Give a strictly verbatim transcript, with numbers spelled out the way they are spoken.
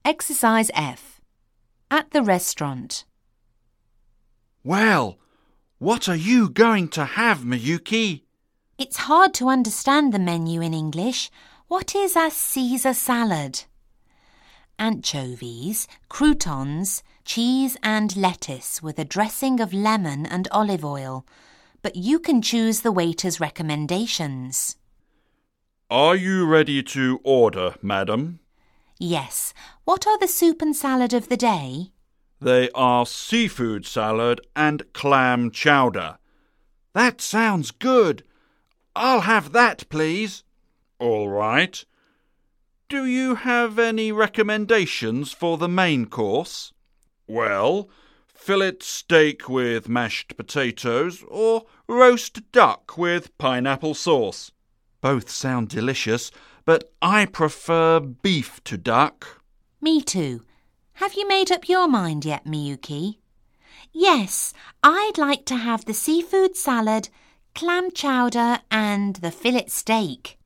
Exercise F. At the restaurant. Well, what are you going to have, Miyuki? It's hard to understand the menu in English. What is a Caesar salad? Anchovies, croutons, cheese and lettuce with a dressing of lemon and olive oil. But you can choose the waiter's recommendations. Are you ready to order, madam? Yes. What are the soup and salad of the day? They are seafood salad and clam chowder. That sounds good. I'll have that, please. All right. Do you have any recommendations for the main course? Well, fillet steak with mashed potatoes or roast duck with pineapple sauce. Both sound delicious, but I prefer beef to duck. Me too. Have you made up your mind yet, Miyuki? Yes, I'd like to have the seafood salad, clam chowder and the fillet steak.